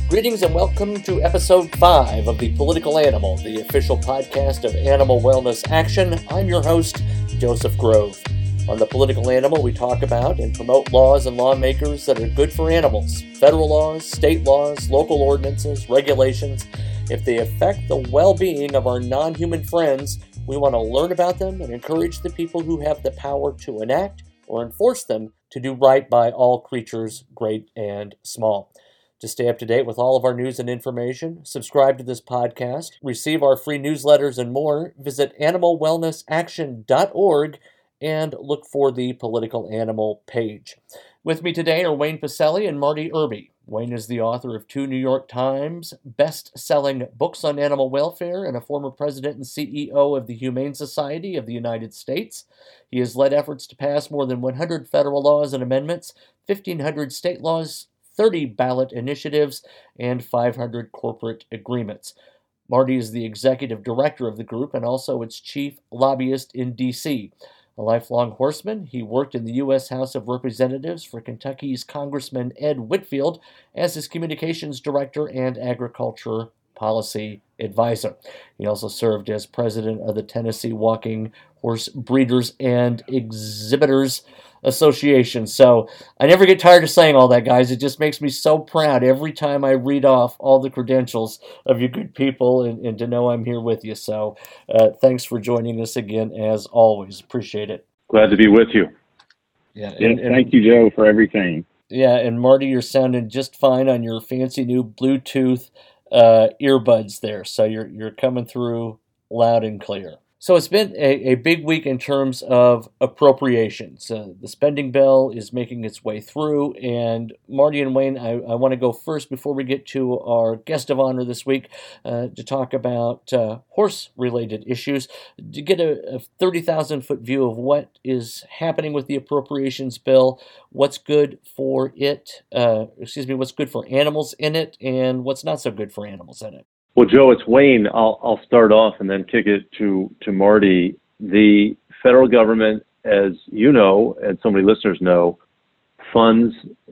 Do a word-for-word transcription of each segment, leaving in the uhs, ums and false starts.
Greetings and welcome to episode five of The Political Animal, the official podcast of Animal Wellness Action. I'm your host, Joseph Grove. On The Political Animal, we talk about and promote laws and lawmakers that are good for animals. Federal laws, state laws, local ordinances, regulations. If they affect the well-being of our non-human friends, we want to learn about them and encourage the people who have the power to enact or enforce them to do right by all creatures, great and small. To stay up to date with all of our news and information, subscribe to this podcast, receive our free newsletters and more, visit animal wellness action dot org and look for the Political Animal page. With me today are Wayne Pacelle and Marty Irby. Wayne is the author of two New York Times best-selling books on animal welfare and a former president and C E O of the Humane Society of the United States. He has led efforts to pass more than one hundred federal laws and amendments, fifteen hundred state laws, thirty ballot initiatives, and five hundred corporate agreements. Marty is the executive director of the group and also its chief lobbyist in D C A lifelong horseman, he worked in the U S House of Representatives for Kentucky's Congressman Ed Whitfield as his communications director and agriculture policy advisor. He also served as president of the Tennessee Walking Horse Breeders and Exhibitors Association. So I never get tired of saying all that, guys. It just makes me so proud every time I read off all the credentials of you good people and, and to know I'm here with you. So uh, thanks for joining us again, as always. Appreciate it. Glad to be with you. Yeah, yeah and, and, thank you, Joe, for everything. Yeah, and Marty, you're sounding just fine on your fancy new Bluetooth uh, earbuds there. So you're you're coming through loud and clear. So it's been a, a big week in terms of appropriations. Uh, the spending bill is making its way through, and Marty and Wayne, I, I want to go first before we get to our guest of honor this week uh, to talk about uh, horse-related issues, to get a, a thirty thousand foot view of what is happening with the appropriations bill, what's good for it, uh, excuse me, what's good for animals in it, and what's not so good for animals in it. Well, Joe, it's Wayne. I'll, I'll start off and then kick it to, to Marty. The federal government, as you know, and so many listeners know, funds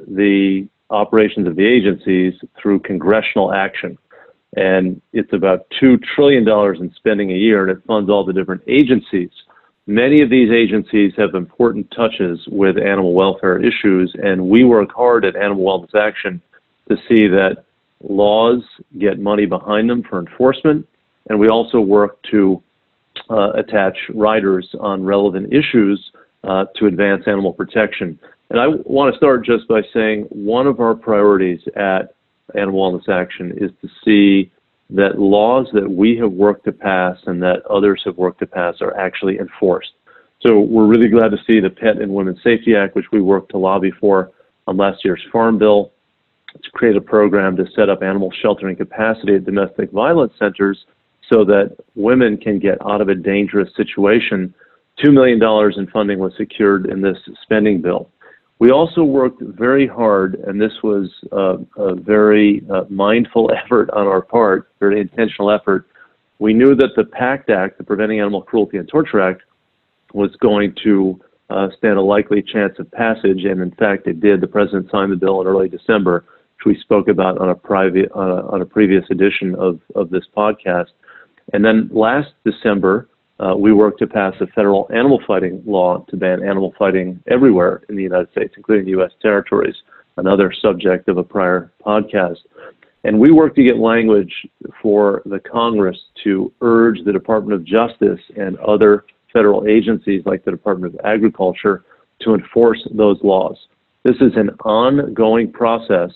the operations of the agencies through congressional action. And it's about two trillion dollars in spending a year, and it funds all the different agencies. Many of these agencies have important touches with animal welfare issues, and we work hard at Animal Wellness Action to see that laws get money behind them for enforcement, and we also work to uh, attach riders on relevant issues uh, to advance animal protection. And I want to start just by saying one of our priorities at Animal Wellness Action is to see that laws that we have worked to pass and that others have worked to pass are actually enforced. So we're really glad to see the Pet and Women's Safety Act, which we worked to lobby for on last year's Farm Bill, to create a program to set up animal sheltering capacity at domestic violence centers so that women can get out of a dangerous situation. two million dollars in funding was secured in this spending bill. We also worked very hard, and this was uh, a very uh, mindful effort on our part, very intentional effort. We knew that the PACT Act, the Preventing Animal Cruelty and Torture Act, was going to uh, stand a likely chance of passage, and in fact it did. The President signed the bill in early December, which we spoke about on a private on a, on a previous edition of, of this podcast. And then last December, uh, we worked to pass a federal animal fighting law to ban animal fighting everywhere in the United States, including U S territories, another subject of a prior podcast. And we worked to get language for the Congress to urge the Department of Justice and other federal agencies like the Department of Agriculture to enforce those laws. This is an ongoing process,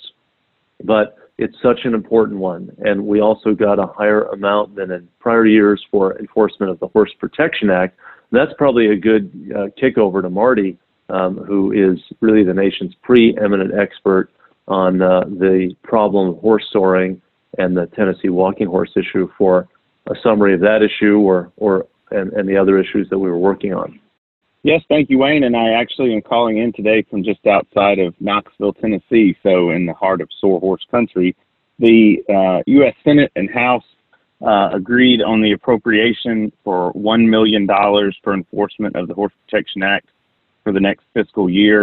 but it's such an important one. And we also got a higher amount than in prior years for enforcement of the Horse Protection Act. And that's probably a good uh, kickover to Marty, um, who is really the nation's preeminent expert on uh, the problem of horse soaring and the Tennessee walking horse issue, for a summary of that issue or, or and, and the other issues that we were working on. Yes, thank you, Wayne. And I actually am calling in today from just outside of Knoxville, Tennessee, so in the heart of sore horse country. The uh, U S Senate and House uh, agreed on the appropriation for one million dollars for enforcement of the Horse Protection Act for the next fiscal year.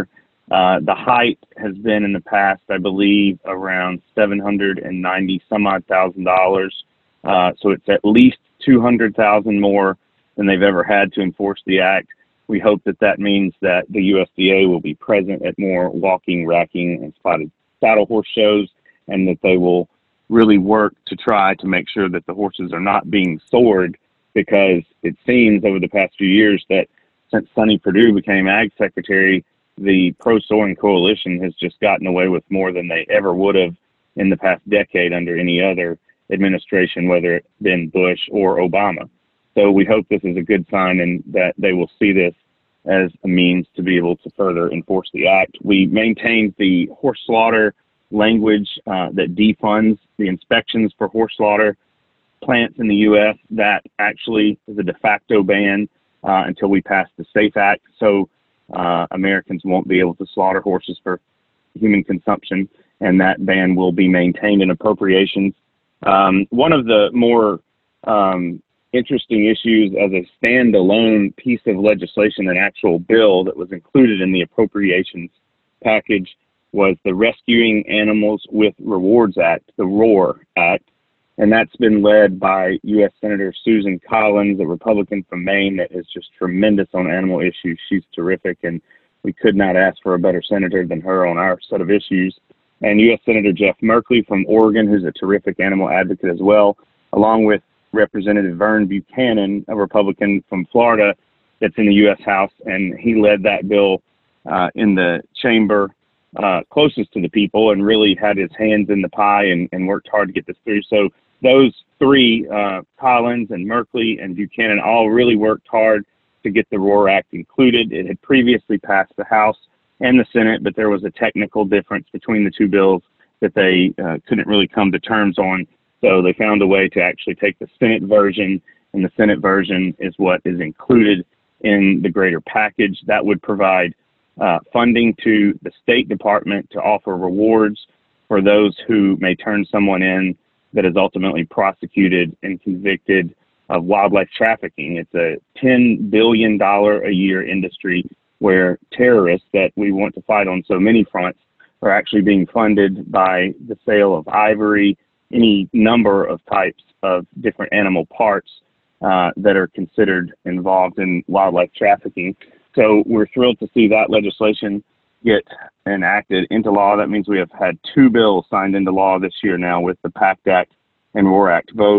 Uh, the height has been in the past, I believe, around seven hundred ninety some odd thousand dollars. Uh, so it's at least two hundred thousand more than they've ever had to enforce the act. We hope that that means that the U S D A will be present at more walking, racking, and spotted saddle horse shows, and that they will really work to try to make sure that the horses are not being sored, because it seems over the past few years that since Sonny Perdue became Ag Secretary, the pro-soring coalition has just gotten away with more than they ever would have in the past decade under any other administration, whether it been Bush or Obama. So we hope this is a good sign and that they will see this as a means to be able to further enforce the act. We maintained the horse slaughter language uh, that defunds the inspections for horse slaughter plants in the U S. That actually is a de facto ban uh, until we pass the SAFE Act. So uh, Americans won't be able to slaughter horses for human consumption, and that ban will be maintained in appropriations. Um, one of the more um, interesting issues as a standalone piece of legislation, an actual bill that was included in the appropriations package, was the Rescuing Animals with Rewards Act, the ROAR Act. And that's been led by U S Senator Susan Collins, a Republican from Maine that is just tremendous on animal issues. She's terrific, and we could not ask for a better senator than her on our set of issues. And U S Senator Jeff Merkley from Oregon, who's a terrific animal advocate as well, along with Representative Vern Buchanan, a Republican from Florida that's in the U S House, and he led that bill uh, in the chamber uh, closest to the people and really had his hands in the pie and, and worked hard to get this through. So those three, uh, Collins and Merkley and Buchanan, all really worked hard to get the ROAR Act included. It had previously passed the House and the Senate, but there was a technical difference between the two bills that they uh, couldn't really come to terms on. So they found a way to actually take the Senate version, and the Senate version is what is included in the greater package. That would provide uh, funding to the State Department to offer rewards for those who may turn someone in that is ultimately prosecuted and convicted of wildlife trafficking. It's a ten billion dollars a year industry where terrorists that we want to fight on so many fronts are actually being funded by the sale of ivory, any number of types of different animal parts uh, that are considered involved in wildlife trafficking. So we're thrilled to see that legislation get enacted into law. That means we have had two bills signed into law this year now, with the PACT Act and ROAR Act both.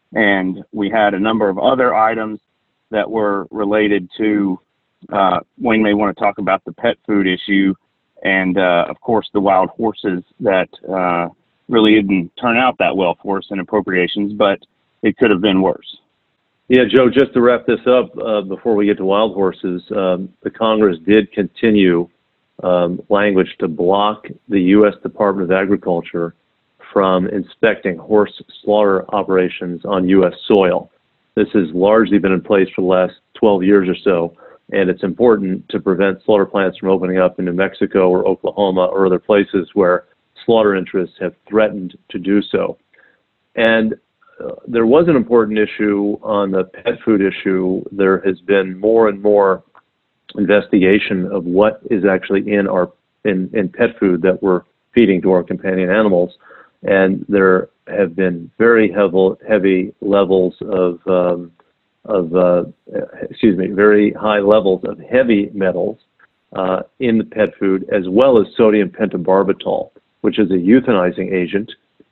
And we had a number of other items that were related to, uh, Wayne may want to talk about the pet food issue, and uh, of course the wild horses that uh, really didn't turn out that well for us in appropriations, but it could have been worse. Yeah, Joe, just to wrap this up uh, before we get to wild horses, um, the Congress did continue um, language to block the U S Department of Agriculture from inspecting horse slaughter operations on U S soil. This has largely been in place for the last twelve years or so, and it's important to prevent slaughter plants from opening up in New Mexico or Oklahoma or other places where slaughter interests have threatened to do so. And uh, there was an important issue on the pet food issue. There has been more and more investigation of what is actually in our in, in pet food that we're feeding to our companion animals. And there have been very heavy, heavy levels of, um, of uh, excuse me, very high levels of heavy metals uh, in the pet food, as well as sodium pentobarbital, which is a euthanizing agent.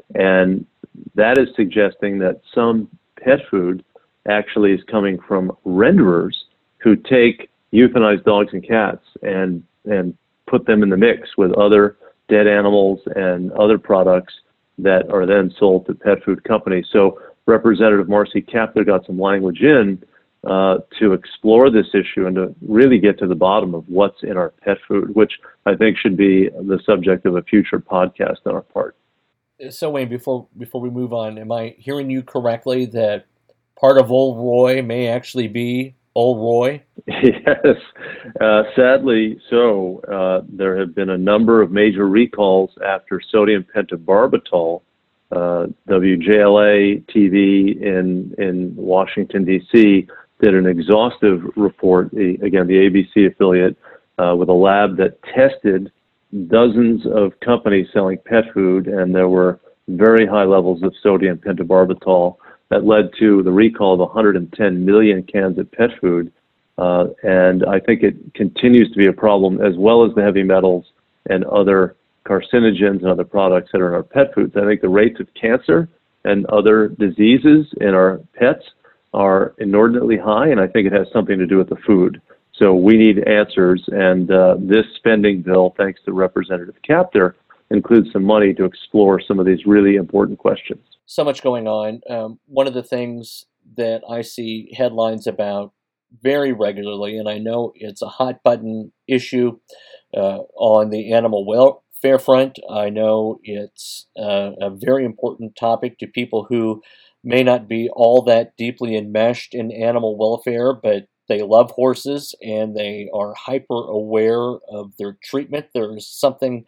And that is suggesting that some pet food actually is coming from renderers who take euthanized dogs and cats and, and put them in the mix with other dead animals and other products that are then sold to pet food companies. So Representative Marcy Kaptur got some language in uh, to explore this issue and to really get to the bottom of what's in our pet food, which I think should be the subject of a future podcast on our part. So Wayne, before before we move on, am I hearing you correctly that part of Old Roy may actually be Old Roy? Yes, uh, sadly so. Uh, there have been a number of major recalls after sodium pentobarbital. Uh, W J L A T V in in Washington, D C did an exhaustive report, the, again, the A B C affiliate, uh, with a lab that tested dozens of companies selling pet food, and there were very high levels of sodium pentobarbital that led to the recall of one hundred ten million cans of pet food. Uh, and I think it continues to be a problem, as well as the heavy metals and other carcinogens and other products that are in our pet foods. I think the rates of cancer and other diseases in our pets are inordinately high, and I think it has something to do with the food. So we need answers, and uh, this spending bill, thanks to Representative Kaptur, includes some money to explore some of these really important questions. So much going on. Um, one of the things that I see headlines about very regularly, and I know it's a hot button issue uh, on the animal welfare front. I know it's uh, a very important topic to people who may not be all that deeply enmeshed in animal welfare, but they love horses and they are hyper aware of their treatment. There's something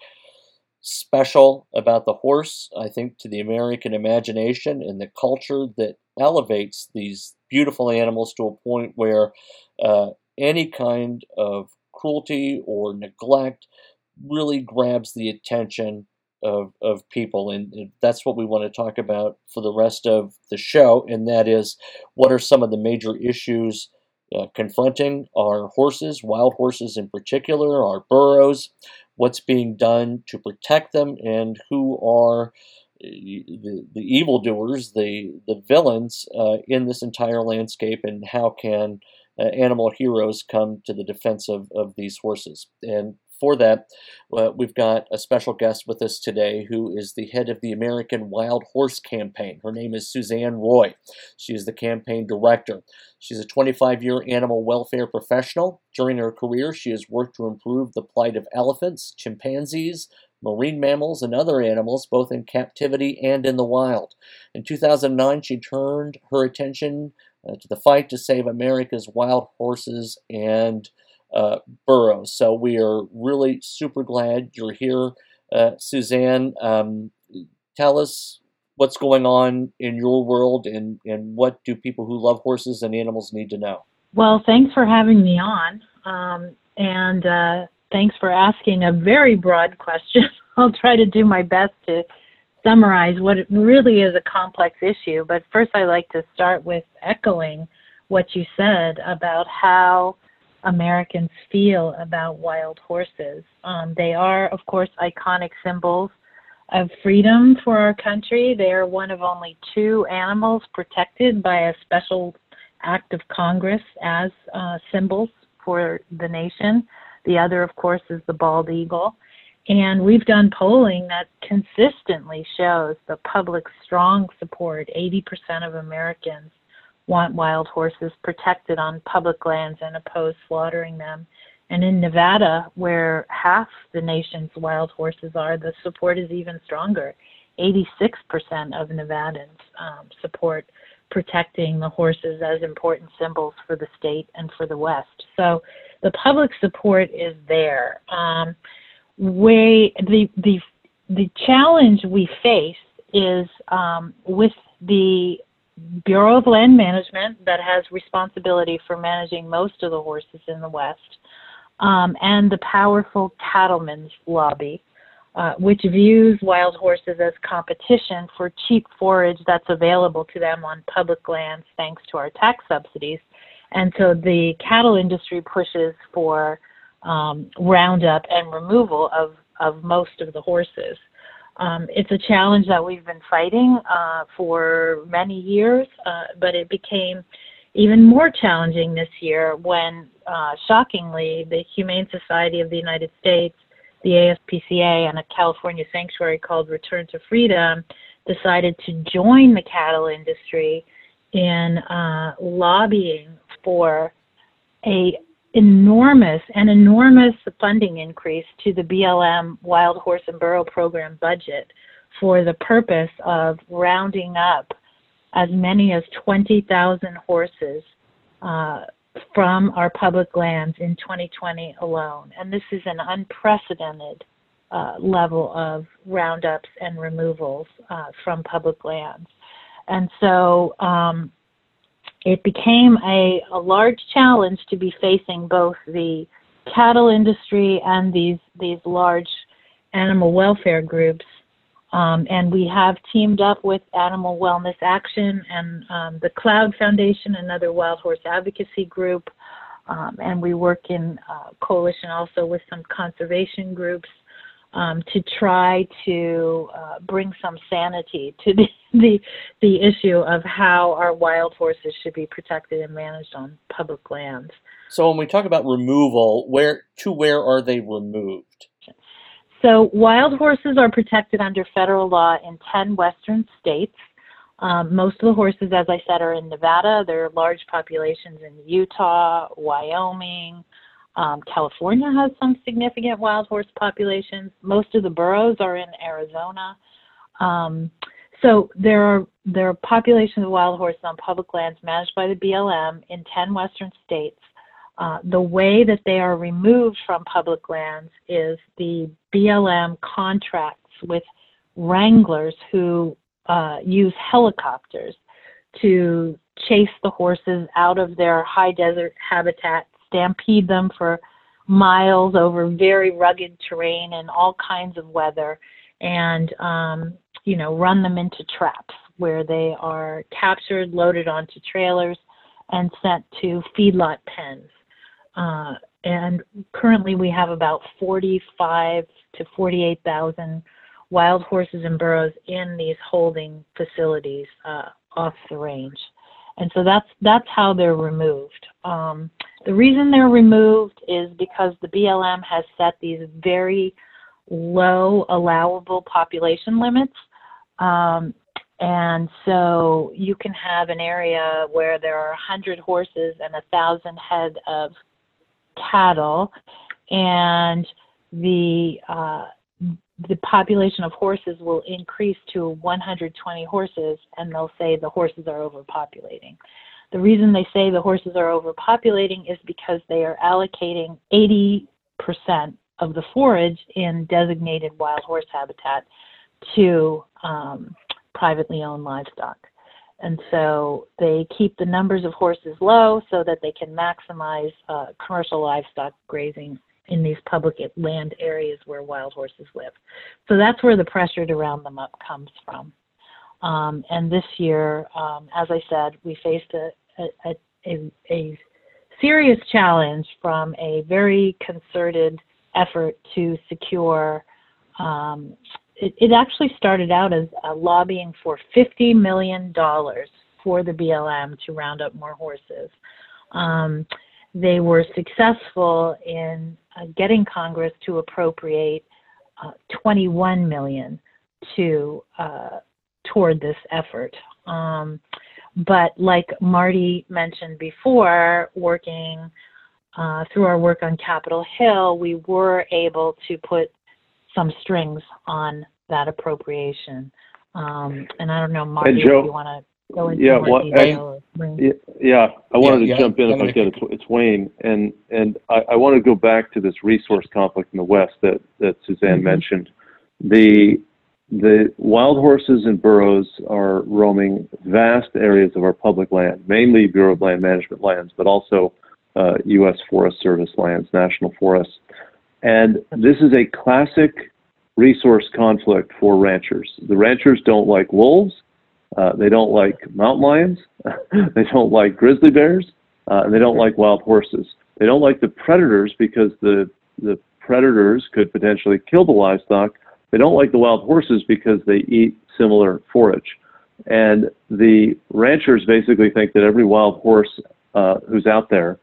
special about the horse, I think, to the American imagination and the culture that elevates these beautiful animals to a point where uh, any kind of cruelty or neglect really grabs the attention of, of people. And, and that's what we want to talk about for the rest of the show, and that is, what are some of the major issues uh, confronting our horses, wild horses in particular, our burros, what's being done to protect them, and who are the, the evildoers, the, the villains uh, in this entire landscape, and how can uh, animal heroes come to the defense of, of these horses. And for that, uh, we've got a special guest with us today who is the head of the American Wild Horse Campaign. Her name is Suzanne Roy. She is the campaign director. She's a twenty-five-year animal welfare professional. During her career, she has worked to improve the plight of elephants, chimpanzees, marine mammals, and other animals, both in captivity and in the wild. In two thousand nine, she turned her attention uh, to the fight to save America's wild horses and uh, burros. So we are really super glad you're here, uh, Suzanne. Um, tell us what's going on in your world, and, and what do people who love horses and animals need to know? Well, thanks for having me on, um, and uh, thanks for asking a very broad question. I'll try to do my best to summarize what it really is a complex issue. But first, I'd like to start with echoing what you said about how Americans feel about wild horses. Um, they are, of course, iconic symbols of freedom for our country. They are one of only two animals protected by a special act of Congress as uh, symbols for the nation. The other, of course, is the bald eagle. And we've done polling that consistently shows the public's strong support. eighty percent of Americans want wild horses protected on public lands and oppose slaughtering them. And in Nevada, where half the nation's wild horses are, the support is even stronger. eighty-six percent of Nevadans um, support protecting the horses as important symbols for the state and for the West. So the public support is there. Um, we, the, the, the challenge we face is um, with the Bureau of Land Management, that has responsibility for managing most of the horses in the West, um, and the powerful cattlemen's lobby, uh, which views wild horses as competition for cheap forage that's available to them on public lands thanks to our tax subsidies. And so the cattle industry pushes for um, roundup and removal of, of most of the horses. Um, it's a challenge that we've been fighting uh, for many years, uh, but it became even more challenging this year when, uh, shockingly, the Humane Society of the United States, the A S P C A, and a California sanctuary called Return to Freedom decided to join the cattle industry in uh, lobbying for a enormous, an enormous funding increase to the B L M Wild Horse and Burro Program budget for the purpose of rounding up as many as twenty thousand horses uh, from our public lands in twenty twenty alone. And this is an unprecedented uh, level of roundups and removals uh, from public lands. And so um, it became a, a large challenge to be facing both the cattle industry and these these large animal welfare groups. Um, and we have teamed up with Animal Wellness Action and um, the Cloud Foundation, another wild horse advocacy group. Um, and we work in uh, coalition also with some conservation groups um, to try to uh, bring some sanity to the, the the issue of how our wild horses should be protected and managed on public lands. So when we talk about removal, where to where are they removed? So wild horses are protected under federal law in ten western states. Um, most of the horses, as I said, are in Nevada. There are large populations in Utah, Wyoming. Um, California has some significant wild horse populations. Most of the boroughs are in Arizona. Um, so there are there are populations of wild horses on public lands managed by the B L M in ten western states. Uh, the way that they are removed from public lands is the B L M contracts with wranglers who uh, use helicopters to chase the horses out of their high desert habitat, stampede them for miles over very rugged terrain and all kinds of weather, and um, you know, run them into traps where they are captured, loaded onto trailers, and sent to feedlot pens. Uh, and currently we have about forty-five to forty-eight thousand wild horses and burros in these holding facilities uh, off the range. And so that's that's how they're removed. Um, the reason they're removed is because the B L M has set these very low allowable population limits. Um, and so you can have an area where there are one hundred horses and one thousand head of cattle, and the uh, the population of horses will increase to one hundred twenty horses, and they'll say the horses are overpopulating. The reason they say the horses are overpopulating is because they are allocating eighty percent of the forage in designated wild horse habitat to um, privately owned livestock. And so they keep the numbers of horses low so that they can maximize uh, commercial livestock grazing in these public land areas where wild horses live. So that's where the pressure to round them up comes from. Um, and this year, um, as I said, we faced a, a, a, a serious challenge from a very concerted effort to secure um, It, it actually started out as uh, lobbying for fifty million dollars for the B L M to round up more horses. Um, they were successful in uh, getting Congress to appropriate uh, twenty-one million dollars to uh, toward this effort. Um, but like Marty mentioned before, working uh, through our work on Capitol Hill, we were able to put some strings on that appropriation. Um, and I don't know, Marty, Joe, if you want to go into yeah, more well, detail. I, yeah, yeah, I wanted yeah, to yeah, jump in yeah, if I could. It's, it's Wayne, and and I, I want to go back to this resource conflict in the West that that Suzanne mm-hmm. mentioned. The the wild horses and burros are roaming vast areas of our public land, mainly Bureau of Land Management lands, but also uh, U S Forest Service lands, national forests. And this is a classic resource conflict for ranchers. The ranchers don't like wolves, uh, they don't like mountain lions, they don't like grizzly bears, uh, and they don't like wild horses. They don't like the predators because the the predators could potentially kill the livestock. They don't like the wild horses because they eat similar forage. And the ranchers basically think that every wild horse uh, who's out there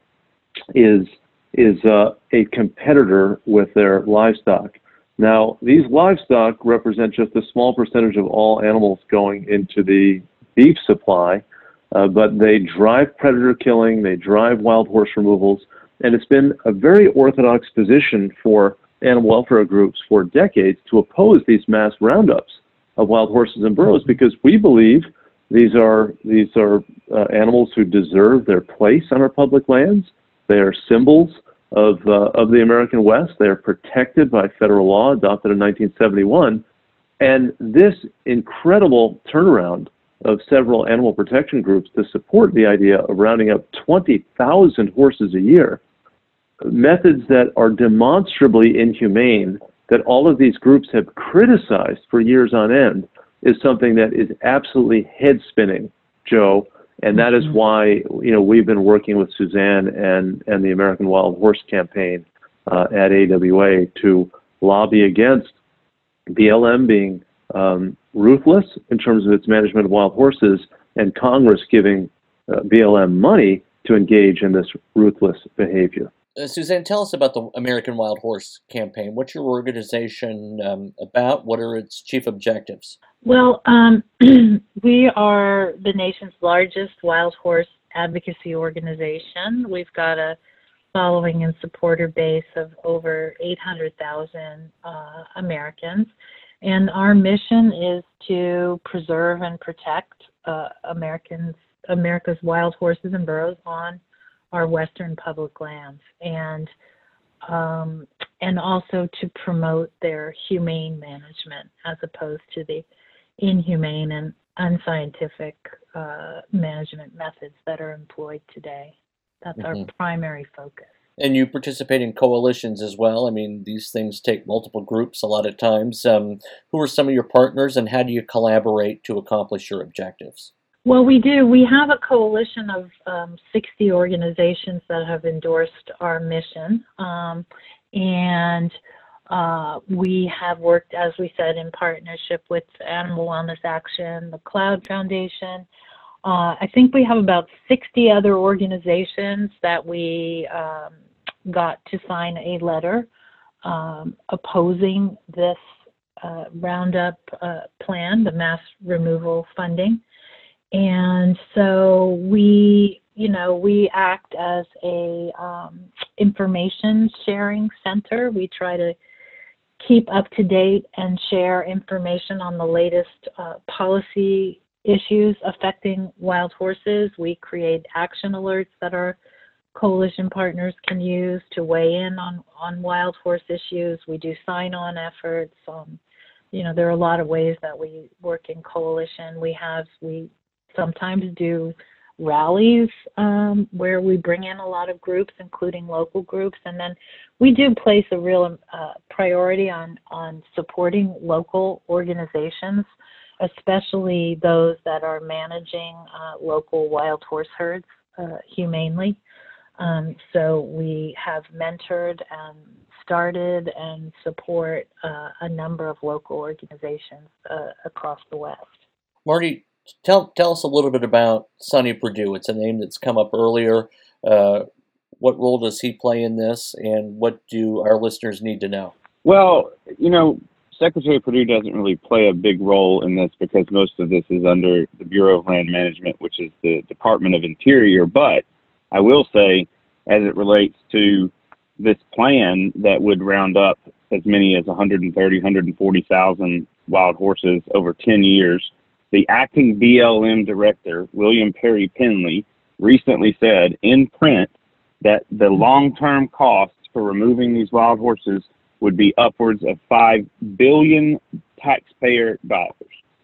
is is uh, a competitor with their livestock. Now, these livestock represent just a small percentage of all animals going into the beef supply, uh, but they drive predator killing, they drive wild horse removals, and it's been a very orthodox position for animal welfare groups for decades to oppose these mass roundups of wild horses and burros, because we believe these are these are uh, animals who deserve their place on our public lands. They are symbols of uh, of the American West. They are protected by federal law adopted in nineteen seventy-one. And this incredible turnaround of several animal protection groups to support the idea of rounding up twenty thousand horses a year methods that are demonstrably inhumane that all of these groups have criticized for years on end is something that is absolutely head-spinning, Joe. And that is why, you know, we've been working with Suzanne and, and the American Wild Horse Campaign uh, at A W A to lobby against B L M being um, ruthless in terms of its management of wild horses, and Congress giving uh, B L M money to engage in this ruthless behavior. Uh, Suzanne, tell us about the American Wild Horse Campaign. What's your organization um, about? What are its chief objectives? Well, um, we are the nation's largest wild horse advocacy organization. We've got a following and supporter base of over eight hundred thousand uh, Americans. And our mission is to preserve and protect uh, Americans, America's wild horses and burros on our Western public lands, and um, and also to promote their humane management as opposed to the inhumane and unscientific uh, management methods that are employed today. That's mm-hmm. our primary focus. And you participate in coalitions as well. I mean, these things take multiple groups a lot of times. Um, who are some of your partners, and how do you collaborate to accomplish your objectives? Well, we do. We have a coalition of um, sixty organizations that have endorsed our mission. Um, and uh, we have worked, as we said, in partnership with Animal Wellness Action, the Cloud Foundation. Uh, I think we have about sixty other organizations that we um, got to sign a letter um, opposing this uh, Roundup uh, plan, the mass removal funding. And so we, you know, we act as a um, information sharing center. We try to keep up to date and share information on the latest uh, policy issues affecting wild horses. We create action alerts that our coalition partners can use to weigh in on, on wild horse issues. We do sign-on efforts. Um, you know, there are a lot of ways that we work in coalition. We have, we sometimes do rallies um, where we bring in a lot of groups, including local groups, and then we do place a real uh, priority on, on supporting local organizations, especially those that are managing uh, local wild horse herds uh, humanely. Um, so we have mentored and started and support uh, a number of local organizations uh, across the West. Marty, tell tell us a little bit about Sonny Perdue. It's a name that's come up earlier. Uh, what role does he play in this, and what do our listeners need to know? Well, you know, Secretary Perdue doesn't really play a big role in this because most of this is under the Bureau of Land Management, which is the Department of Interior. But I will say, as it relates to this plan that would round up as many as one hundred thirty, one hundred forty thousand wild horses over ten years, the acting B L M director, William Perry Penley, recently said in print that the long-term costs for removing these wild horses would be upwards of five billion dollars taxpayer dollars.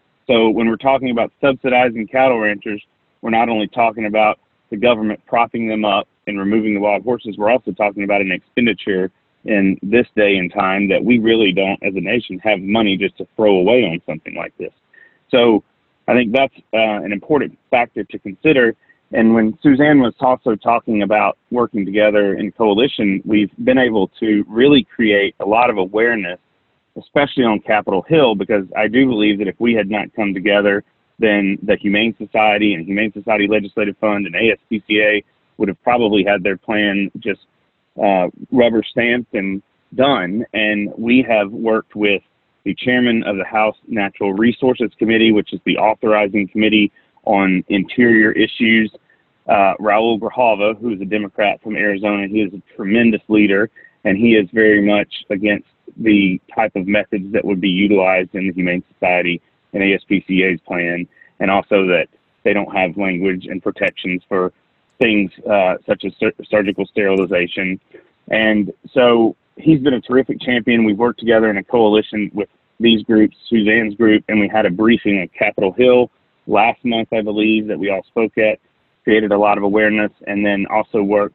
So when we're talking about subsidizing cattle ranchers, we're not only talking about the government propping them up and removing the wild horses, we're also talking about an expenditure in this day and time that we really don't, as a nation, have money just to throw away on something like this. So I think that's uh, an important factor to consider. And when Suzanne was also talking about working together in coalition, we've been able to really create a lot of awareness, especially on Capitol Hill, because I do believe that if we had not come together, then the Humane Society and Humane Society Legislative Fund and A S P C A would have probably had their plan just uh, rubber stamped and done. And we have worked with the chairman of the House Natural Resources Committee, which is the authorizing committee on interior issues, uh, Raul Grijalva, who is a Democrat from Arizona. He is a tremendous leader, and he is very much against the type of methods that would be utilized in the Humane Society and A S P C A's plan, and also that they don't have language and protections for things uh, such as sur- surgical sterilization. And so he's been a terrific champion. We've worked together in a coalition with these groups, Suzanne's group, and we had a briefing at Capitol Hill last month, I believe, that we all spoke at, created a lot of awareness, and then also worked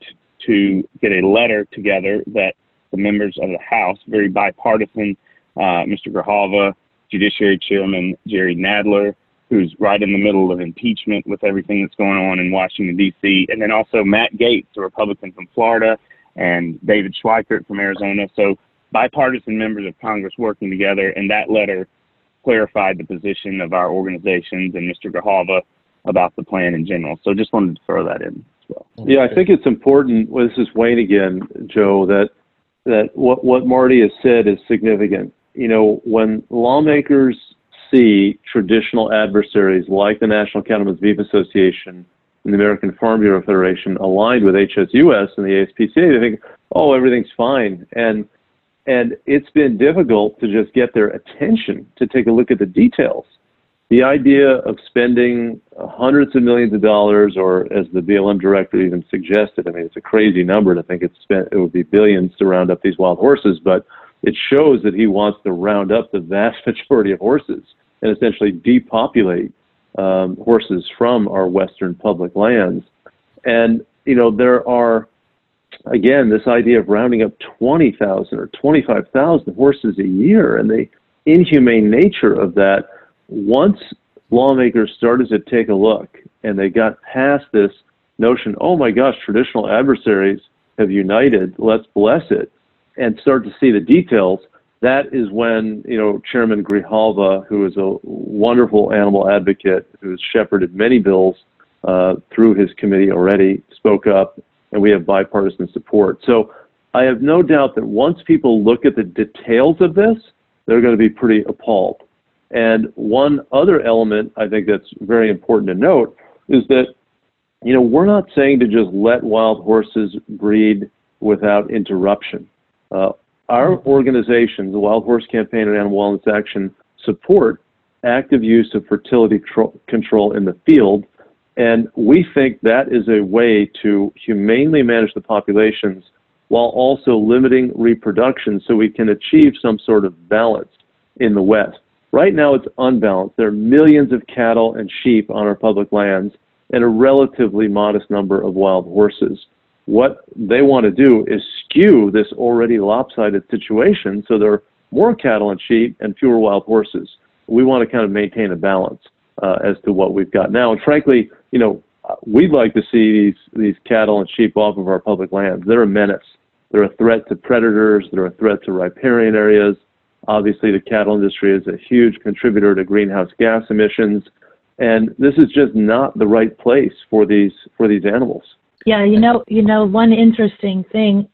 to get a letter together that the members of the House, very bipartisan, uh, Mister Grijalva, Judiciary Chairman Jerry Nadler, who's right in the middle of impeachment with everything that's going on in Washington, D C, and then also Matt Gaetz, a Republican from Florida, and David Schweikert from Arizona. So bipartisan members of Congress working together, and that letter clarified the position of our organizations and Mister Grijalva about the plan in general. So just wanted to throw that in as well. Yeah, I think it's important, well, this is Wayne again, Joe, that that what, what Marty has said is significant. You know, when lawmakers see traditional adversaries like the National Cattlemen's Beef Association and the American Farm Bureau Federation aligned with H S U S and the A S P C A, they think, oh, everything's fine. And and it's been difficult to just get their attention to take a look at the details. The idea of spending hundreds of millions of dollars, or as the B L M director even suggested, I mean, it's a crazy number to think it's spent, it would be billions to round up these wild horses, but it shows that he wants to round up the vast majority of horses and essentially depopulate um, horses from our western public lands. And, you know, there are, again, this idea of rounding up twenty thousand or twenty-five thousand horses a year, and the inhumane nature of that. Once lawmakers started to take a look and they got past this notion, oh my gosh, traditional adversaries have united, let's bless it, and start to see the details, that is when, you know, Chairman Grijalva, who is a wonderful animal advocate, who has shepherded many bills uh, through his committee already, spoke up, and we have bipartisan support. So I have no doubt that once people look at the details of this, they're going to be pretty appalled. And one other element I think that's very important to note is that, you know, we're not saying to just let wild horses breed without interruption. Uh, our organizations, the Wild Horse Campaign and Animal Wellness Action, support active use of fertility tro- control in the field, and we think that is a way to humanely manage the populations while also limiting reproduction so we can achieve some sort of balance in the West. Right now, it's unbalanced. There are millions of cattle and sheep on our public lands and a relatively modest number of wild horses. What they want to do is skew this already lopsided situation so there are more cattle and sheep and fewer wild horses. We want to kind of maintain a balance uh, as to what we've got now. And frankly, you know, we'd like to see these, these cattle and sheep off of our public lands. They're a menace. They're a threat to predators. They're a threat to riparian areas. Obviously, the cattle industry is a huge contributor to greenhouse gas emissions, and this is just not the right place for these for these animals. Yeah, you know, you know, one interesting thing,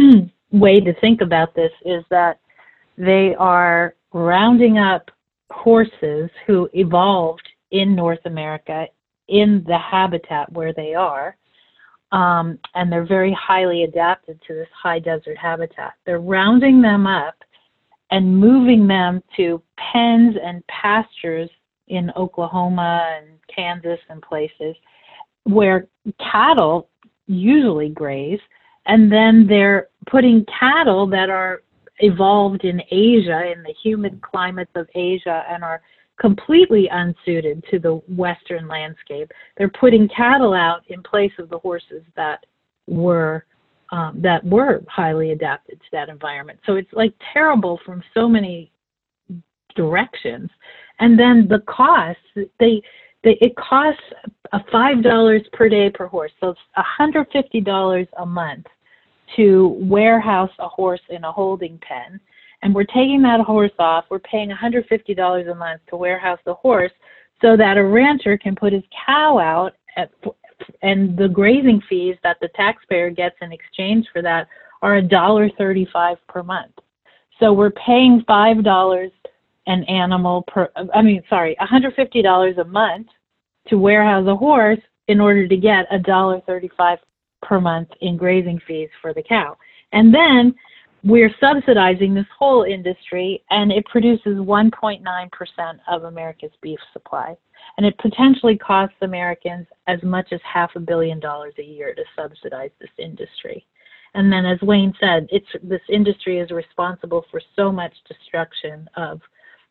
way to think about this is that they are rounding up horses who evolved in North America in the habitat where they are, um, and they're very highly adapted to this high desert habitat. They're rounding them up and moving them to pens and pastures in Oklahoma and Kansas and places where cattle usually graze, and then they're putting cattle that are evolved in Asia, in the humid climates of Asia, and are completely unsuited to the Western landscape. They're putting cattle out in place of the horses that were Um, that were highly adapted to that environment. So it's like terrible from so many directions. And then the costs, they, they it costs a five dollars per day per horse. So it's one hundred fifty dollars a month to warehouse a horse in a holding pen. And we're taking that horse off. We're paying one hundred fifty dollars a month to warehouse the horse so that a rancher can put his cow out at, and the grazing fees that the taxpayer gets in exchange for that are one dollar thirty-five per month. So we're paying five dollars an animal per, I mean, sorry, one hundred fifty dollars a month to warehouse a horse in order to get one dollar thirty-five per month in grazing fees for the cow. And then we're subsidizing this whole industry, and it produces one point nine percent of America's beef supply. And it potentially costs Americans as much as half a billion dollars a year to subsidize this industry. And then, as Wayne said, it's this industry is responsible for so much destruction of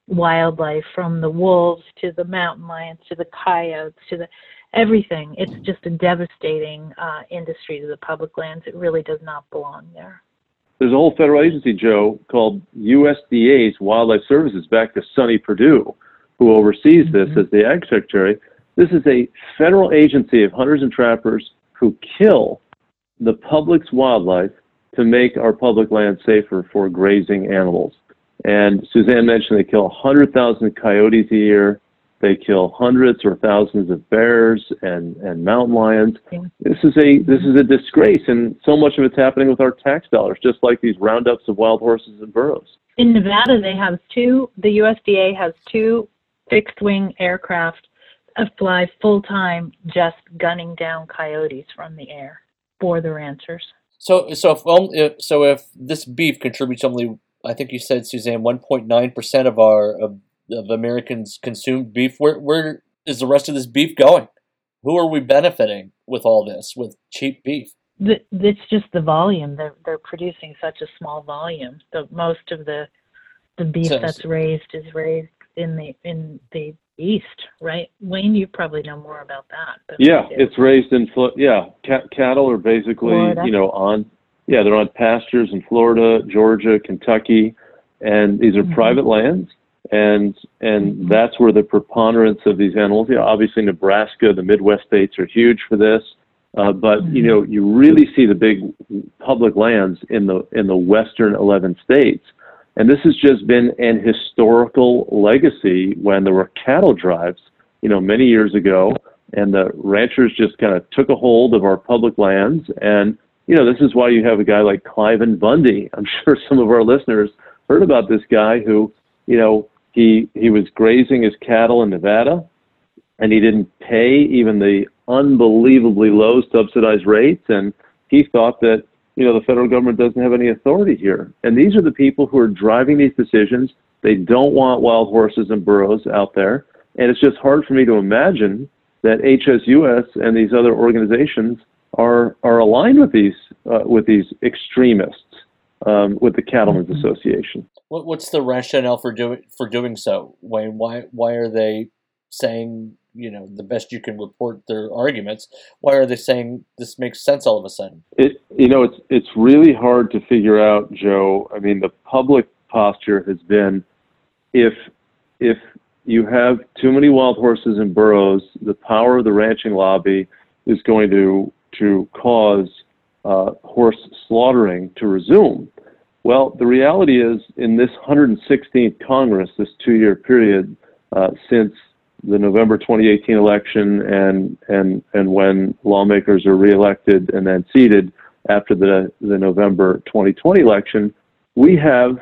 wildlife, from the wolves to the mountain lions to the coyotes to the everything. It's just a devastating uh, industry to the public lands. It really does not belong there. There's a whole federal agency, Joe, called U S D A's Wildlife Services, back to Sonny Perdue, who oversees this Mm-hmm. as the Ag Secretary. This is a federal agency of hunters and trappers who kill the public's wildlife to make our public land safer for grazing animals. And Suzanne mentioned they kill one hundred thousand coyotes a year. They kill hundreds or thousands of bears and, and mountain lions. Yeah. This is a this is a disgrace, and so much of it's happening with our tax dollars, just like these roundups of wild horses and burros. In Nevada, they have two, the U S D A has two fixed-wing aircraft that fly full-time just gunning down coyotes from the air for the ranchers. So, so if, um, if so, if this beef contributes only, I think you said, Suzanne, one point nine percent of our of, of Americans consumed beef. Where where is the rest of this beef going? Who are we benefiting with all this, with cheap beef? The, it's just the volume. They're they're producing such a small volume. The most of the the beef So- that's raised is raised in the in the east, right? Wayne, you probably know more about that. Than Yeah, I do. it's raised in Flo- yeah. Cat- cattle are basically Florida. you know on yeah they're on pastures in Florida, Georgia, Kentucky, and these are Mhm. private lands, and and Mhm. that's where the preponderance of these animals. Yeah, obviously Nebraska, the Midwest states are huge for this, uh, but you Mhm. know you really see the big public lands in the in the western eleven states. And this has just been an historical legacy when there were cattle drives, you know, many years ago, and the ranchers just kind of took a hold of our public lands. And, you know, this is why you have a guy like Cliven Bundy. I'm sure some of our listeners heard about this guy who, you know, he, he was grazing his cattle in Nevada, and he didn't pay even the unbelievably low subsidized rates. And he thought that, you know, the federal government doesn't have any authority here. And these are the people who are driving these decisions. They don't want wild horses and burros out there. And it's just hard for me to imagine that H S U S and these other organizations are are aligned with these uh, with these extremists, um, with the Cattlemen's Mhm. Association. What, what's the rationale for doing for doing so, Wayne? Why why are they saying, you know, the best you can report their arguments? Why are they saying this makes sense all of a sudden? It, you know, it's it's really hard to figure out, Joe. I mean, the public posture has been, if if you have too many wild horses and burros, the power of the ranching lobby is going to to cause uh, horse slaughtering to resume. Well, the reality is, in this one hundred sixteenth Congress, this two-year period uh, since the November twenty eighteen election and and and when lawmakers are reelected and then seated after the the November twenty twenty election, we have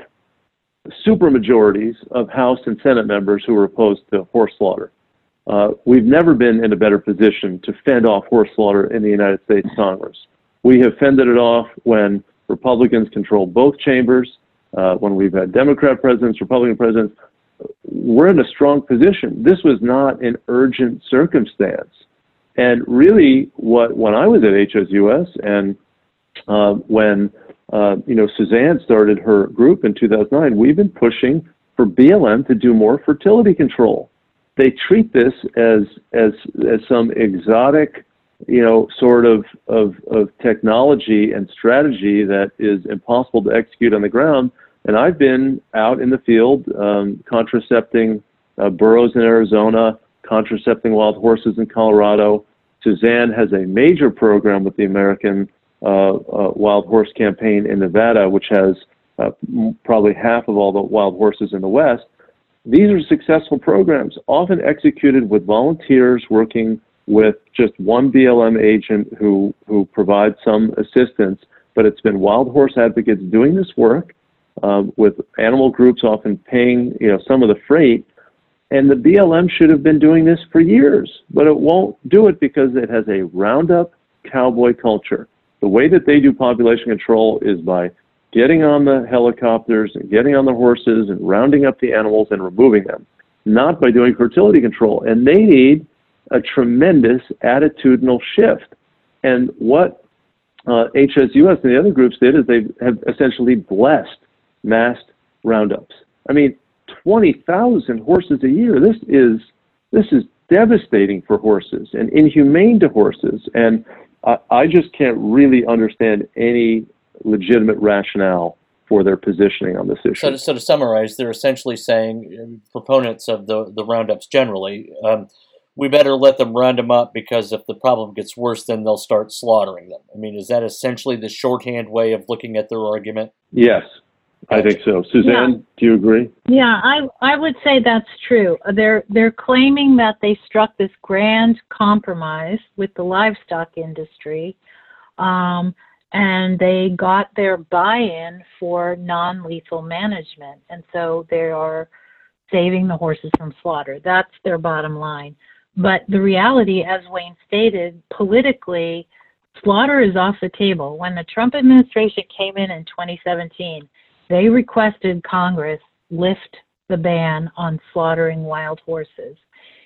supermajorities of House and Senate members who are opposed to horse slaughter. Uh, we've never been in a better position to fend off horse slaughter in the United States Congress. We have fended it off when Republicans control both chambers, uh, when we've had Democrat presidents, Republican presidents. We're in a strong position. This was not an urgent circumstance. And really, what when I was at H S U S and uh, when uh, you know Suzanne started her group in two thousand nine, we've been pushing for B L M to do more fertility control. They treat this as as as some exotic, you know, sort of of, of technology and strategy that is impossible to execute on the ground. And I've been out in the field um, contracepting uh, burros in Arizona, contracepting wild horses in Colorado. Suzanne has a major program with the American uh, uh, Wild Horse Campaign in Nevada, which has uh, m- probably half of all the wild horses in the West. These are successful programs, often executed with volunteers working with just one B L M agent who, who provides some assistance, but it's been wild horse advocates doing this work. Um, with animal groups often paying, you know, some of the freight, and the B L M should have been doing this for years, but it won't do it because it has a roundup cowboy culture. The way that they do population control is by getting on the helicopters and getting on the horses and rounding up the animals and removing them, not by doing fertility control. And they need a tremendous attitudinal shift. And what uh, H S U S and the other groups did is they have essentially blessed massed roundups. I mean, twenty thousand horses a year. This is this is devastating for horses and inhumane to horses. And I, I just can't really understand any legitimate rationale for their positioning on this issue. So to, so to summarize, they're essentially saying, proponents of the, the roundups generally, um, we better let them round them up, because if the problem gets worse, then they'll start slaughtering them. I mean, is that essentially the shorthand way of looking at their argument? Yes, I think so. Suzanne, yeah. Do you agree? Yeah, I I would say that's true. They're they're claiming that they struck this grand compromise with the livestock industry, um, and they got their buy-in for non-lethal management, and so they are saving the horses from slaughter. That's their bottom line. But the reality, as Wayne stated, politically, slaughter is off the table. When the Trump administration came in in twenty seventeen, they requested Congress lift the ban on slaughtering wild horses.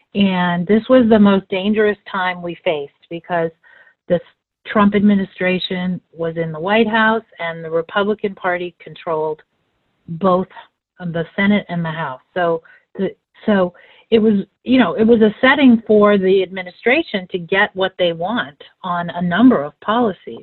And this was the most dangerous time we faced, because the Trump administration was in the White House and the Republican Party controlled both the Senate and the House. So the, so it was, you know, it was a setting for the administration to get what they want on a number of policies.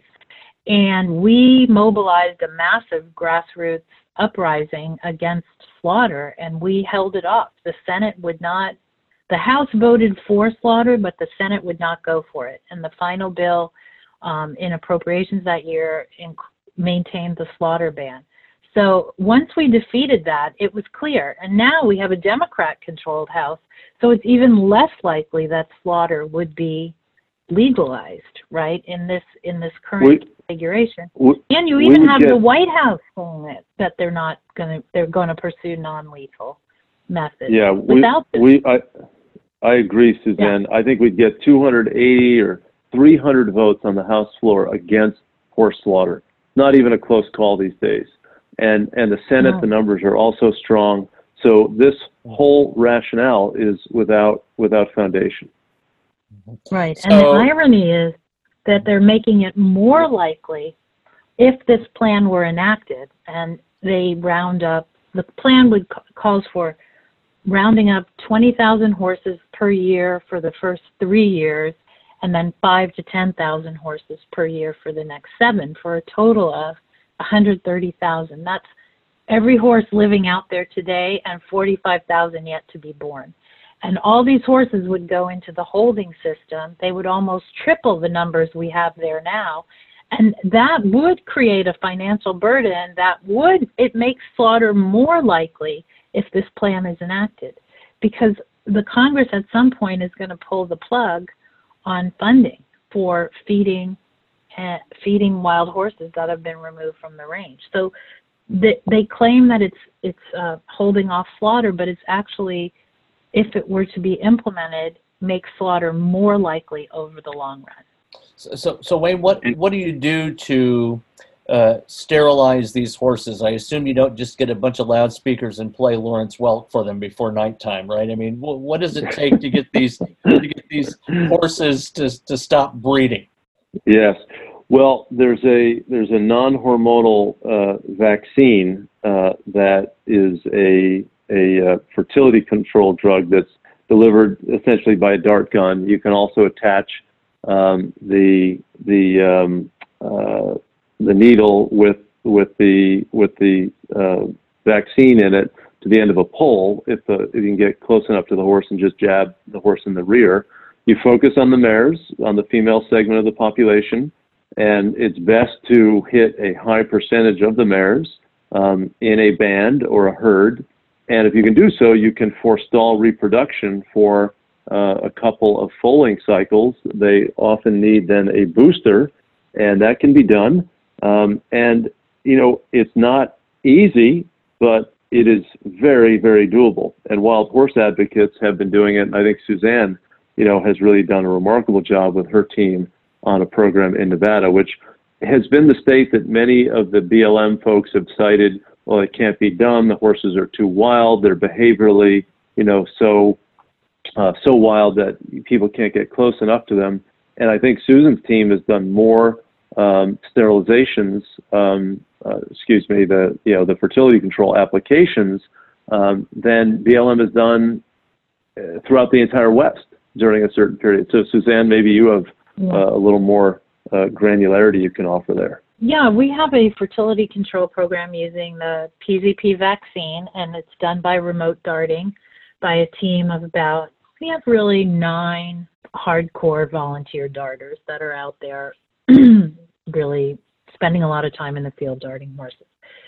And we mobilized a massive grassroots uprising against slaughter, and we held it off. The Senate would not, the House voted for slaughter, but the Senate would not go for it. And the final bill um, in appropriations that year inc- maintained the slaughter ban. So once we defeated that, it was clear. And now we have a Democrat-controlled House, so it's even less likely that slaughter would be legalized, right, in this in this current we, configuration. We, and you even have get, the White House saying it, that they're not going to they're going to pursue non-lethal methods. Yeah, we, we I I agree, Suzanne. Yeah. I think we'd get two hundred eighty or three hundred votes on the House floor against horse slaughter. Not even a close call these days. And and the Senate, oh. the numbers are also strong. So this whole rationale is without without foundation. Right. So, and the irony is that they're making it more likely, if this plan were enacted and they round up, the plan would calls for rounding up twenty thousand horses per year for the first three years, and then five to ten thousand horses per year for the next seven, for a total of one hundred thirty thousand. That's every horse living out there today and forty-five thousand yet to be born. And all these horses would go into the holding system. They would almost triple the numbers we have there now. And that would create a financial burden that would, it makes slaughter more likely if this plan is enacted. Because the Congress at some point is going to pull the plug on funding for feeding uh, feeding wild horses that have been removed from the range. So they, they claim that it's, it's uh, holding off slaughter, but it's actually, if it were to be implemented, make slaughter more likely over the long run. So, so, so Wayne, what, what do you do to uh, sterilize these horses? I assume you don't just get a bunch of loudspeakers and play Lawrence Welk for them before nighttime, right? I mean, wh- what does it take to get these to get these horses to to stop breeding? Yes, well, there's a there's a non-hormonal uh, vaccine uh, that is a a uh, fertility control drug that's delivered essentially by a dart gun. You can also attach um, the the um, uh, the needle with with the with the uh, vaccine in it to the end of a pole. If, the, if you can get close enough to the horse and just jab the horse in the rear, you focus on the mares, on the female segment of the population, and it's best to hit a high percentage of the mares um, in a band or a herd. And if you can do so, you can forestall reproduction for uh, a couple of foaling cycles. They often need then a booster, and that can be done. Um, and, you know, it's not easy, but it is very, very doable. And wild horse advocates have been doing it. And I think Suzanne, you know, has really done a remarkable job with her team on a program in Nevada, which has been the state that many of the B L M folks have cited. Well, it can't be done. The horses are too wild. They're behaviorally, you know, so uh, so wild that people can't get close enough to them. And I think Susan's team has done more um, sterilizations, um, uh, excuse me, the you know the fertility control applications um, then B L M is done uh, throughout the entire West during a certain period. So, Suzanne, maybe you have uh, a little more uh, granularity you can offer there. Yeah, we have a fertility control program using the P Z P vaccine, and it's done by remote darting by a team of about, we have really nine hardcore volunteer darters that are out there really spending a lot of time in the field darting horses.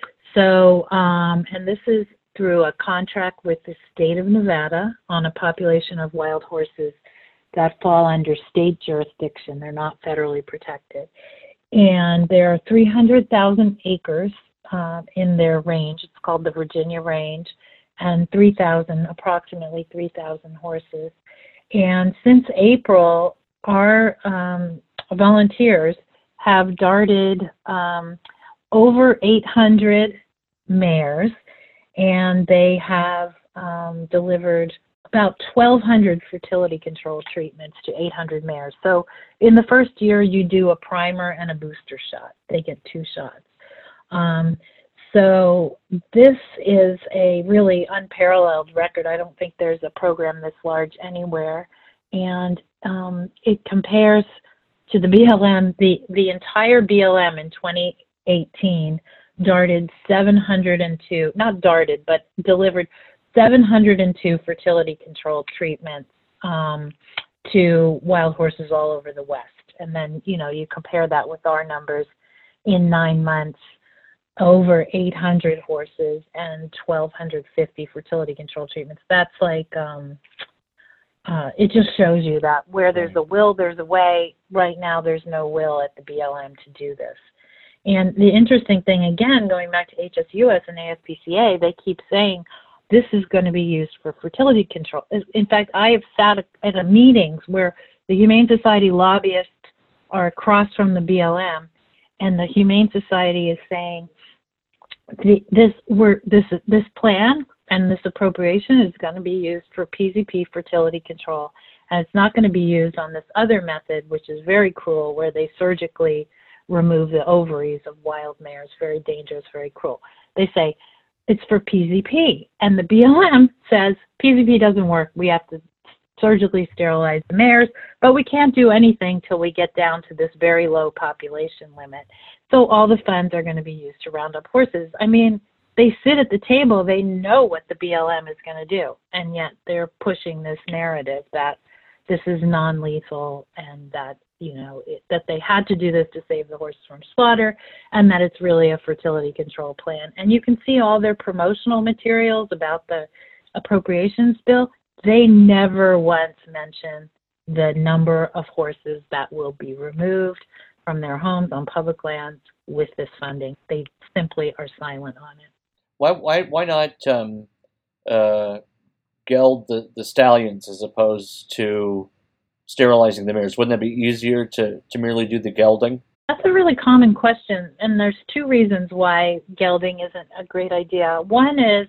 So, um, and this is through a contract with the state of Nevada on a population of wild horses that fall under state jurisdiction. They're not federally protected. And there are three hundred thousand acres uh, in their range. It's called the Virginia Range, and three thousand, approximately three thousand horses. And since April, our um, volunteers have darted um, over eight hundred mares, and they have um, delivered about twelve hundred fertility control treatments to eight hundred mares. So in the first year, you do a primer and a booster shot. They get two shots. Um, so this is a really unparalleled record. I don't think there's a program this large anywhere. And um, it compares to the B L M. The, the entire B L M in twenty eighteen darted seven hundred two, not darted, but delivered seven hundred two fertility control treatments um, to wild horses all over the West. And then, you know, you compare that with our numbers in nine months, over eight hundred horses and twelve fifty fertility control treatments. That's like, um, uh, it just shows you that where there's a will, there's a way. Right now, there's no will at the B L M to do this. And the interesting thing, again, going back to H S U S and A S P C A, they keep saying, this is going to be used for fertility control. In fact, I have sat at a meetings where the Humane Society lobbyists are across from the B L M, and the Humane Society is saying this we're, this this plan and this appropriation is going to be used for P Z P fertility control, and it's not going to be used on this other method, which is very cruel, where they surgically remove the ovaries of wild mares. Very dangerous, very cruel. They say it's for P Z P. And the B L M says P Z P doesn't work. We have to surgically sterilize the mares, but we can't do anything till we get down to this very low population limit. So all the funds are going to be used to round up horses. I mean, they sit at the table. They know what the B L M is going to do, and yet they're pushing this narrative that this is non-lethal and that, you know, it, that they had to do this to save the horses from slaughter, and that it's really a fertility control plan. And you can see all their promotional materials about the appropriations bill. They never once mention the number of horses that will be removed from their homes on public lands with this funding. They simply are silent on it. Why why why not um, uh, geld the, the stallions as opposed to sterilizing the mares? Wouldn't that be easier to, to merely do the gelding? That's a really common question, and there's two reasons why gelding isn't a great idea. One is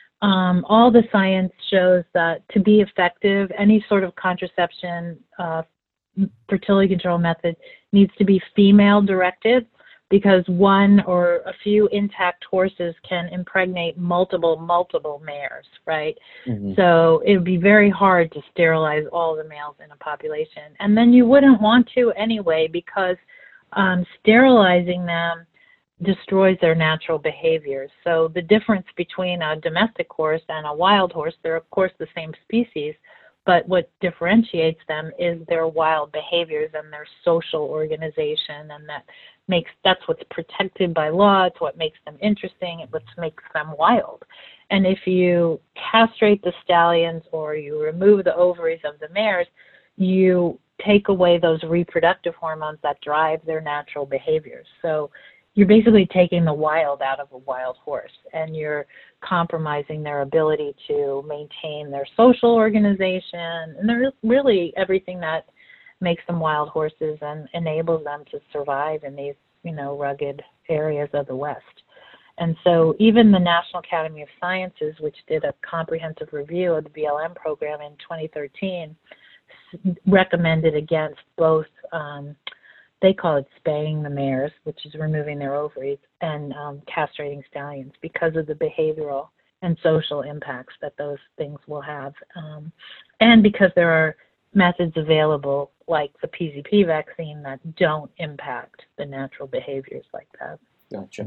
um, all the science shows that to be effective, any sort of contraception, uh, fertility control method needs to be female-directed, because one or a few intact horses can impregnate multiple, multiple mares, right? Mm-hmm. So it would be very hard to sterilize all the males in a population. And then you wouldn't want to anyway, because um, sterilizing them destroys their natural behaviors. So the difference between a domestic horse and a wild horse, they're of course the same species, but what differentiates them is their wild behaviors and their social organization, and that makes that's what's protected by law. It's what makes them interesting. It's what makes them wild. And if you castrate the stallions or you remove the ovaries of the mares, you take away those reproductive hormones that drive their natural behaviors. So you're basically taking the wild out of a wild horse, and you're compromising their ability to maintain their social organization, and there's really everything that makes them wild horses and enables them to survive in these, you know, rugged areas of the West. And so even the National Academy of Sciences, which did a comprehensive review of the B L M program in twenty thirteen, recommended against both, um, they call it spaying the mares, which is removing their ovaries, and um, castrating stallions because of the behavioral and social impacts that those things will have. Um, and because there are methods available like the P Z P vaccine that don't impact the natural behaviors like that. Gotcha.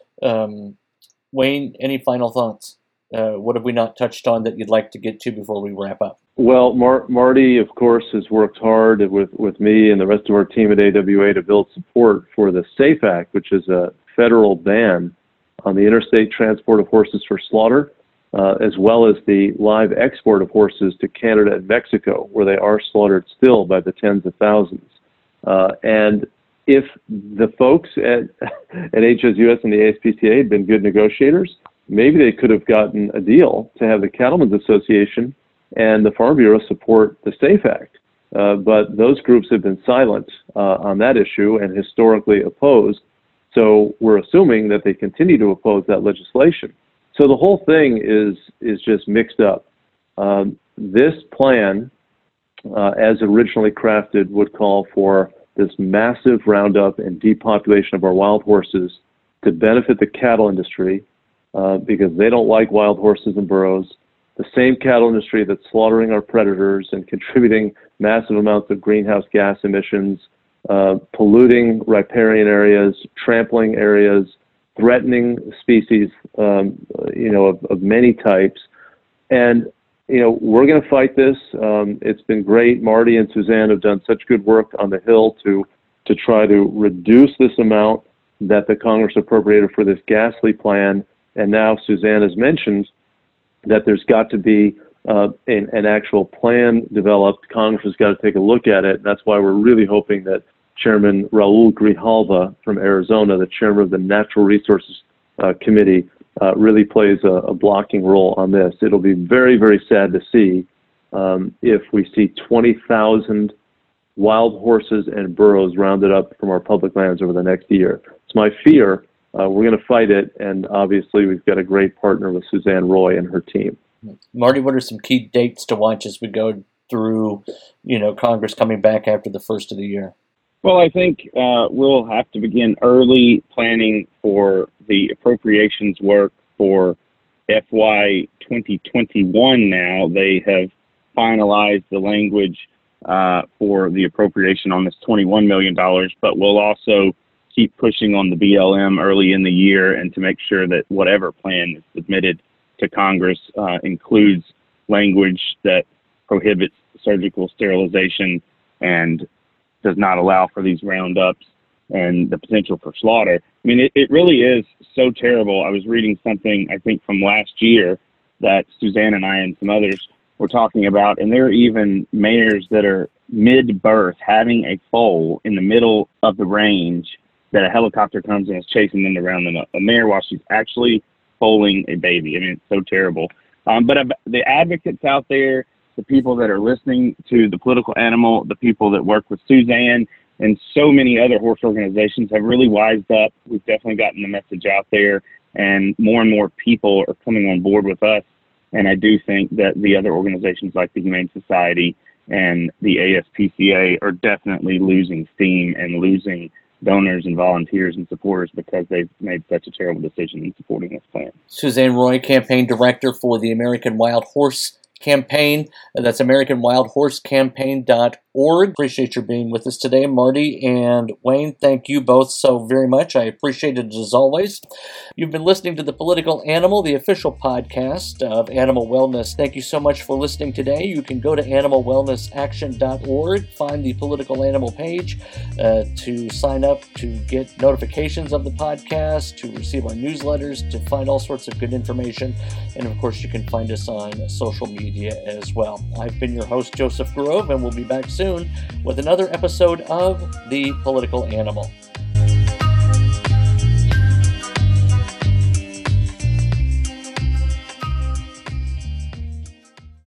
Um, Wayne, any final thoughts? Uh, what have we not touched on that you'd like to get to before we wrap up? Well, Mar- Marty, of course, has worked hard with, with me and the rest of our team at A W A to build support for the SAFE Act, which is a federal ban on the interstate transport of horses for slaughter, uh, as well as the live export of horses to Canada and Mexico, where they are slaughtered still by the tens of thousands. Uh, and if the folks at, at H S U S and the A S P C A had been good negotiators, maybe they could have gotten a deal to have the Cattlemen's Association and the Farm Bureau support the SAFE Act. Uh, but those groups have been silent uh, on that issue and historically opposed. So we're assuming that they continue to oppose that legislation. So the whole thing is is just mixed up. Um, this plan, uh, as originally crafted, would call for this massive roundup and depopulation of our wild horses to benefit the cattle industry uh, because they don't like wild horses and burros. The same cattle industry that's slaughtering our predators and contributing massive amounts of greenhouse gas emissions, uh, polluting riparian areas, trampling areas, threatening species, um, you know, of, of many types. And, you know, we're going to fight this. Um, it's been great. Marty and Suzanne have done such good work on the Hill to, to try to reduce this amount that the Congress appropriated for this ghastly plan. And now Suzanne has mentioned that there's got to be uh, an, an actual plan developed. Congress has got to take a look at it. That's why we're really hoping that Chairman Raul Grijalva from Arizona, the chairman of the Natural Resources uh, Committee, uh, really plays a, a blocking role on this. It'll be very, very sad to see um, if we see twenty thousand wild horses and burros rounded up from our public lands over the next year. It's my fear. Uh, we're going to fight it, and obviously we've got a great partner with Suzanne Roy and her team. Marty, what are some key dates to watch as we go through, you know, Congress coming back after the first of the year? Well, I think uh, we'll have to begin early planning for the appropriations work for F Y twenty twenty-one now. They have finalized the language uh, for the appropriation on this twenty-one million dollars, but we'll also keep pushing on the B L M early in the year and to make sure that whatever plan is submitted to Congress uh, includes language that prohibits surgical sterilization and does not allow for these roundups and the potential for slaughter. I mean, it, it really is so terrible. I was reading something, I think, from last year that Suzanne and I and some others were talking about, and there are even mares that are mid-birth having a foal in the middle of the range that a helicopter comes and is chasing them around them, a, a mare while she's actually foaling a baby. I mean, it's so terrible. Um, but uh, the advocates out there, the people that are listening to The Political Animal, the people that work with Suzanne, and so many other horse organizations have really wised up. We've definitely gotten the message out there, and more and more people are coming on board with us. And I do think that the other organizations like the Humane Society and the A S P C A are definitely losing steam and losing donors and volunteers and supporters because they've made such a terrible decision in supporting this plan. Suzanne Roy, campaign director for the American Wild Horse Campaign. That's American Wild Horse Campaign dot org. Appreciate your being with us today, Marty and Wayne. Thank you both so very much. I appreciate it as always. You've been listening to The Political Animal, the official podcast of Animal Wellness. Thank you so much for listening today. You can go to animal wellness action dot org, find the Political Animal page uh, to sign up to get notifications of the podcast, to receive our newsletters, to find all sorts of good information. And of course, you can find us on social media as well. I've been your host, Joseph Grove, and we'll be back soon with another episode of The Political Animal.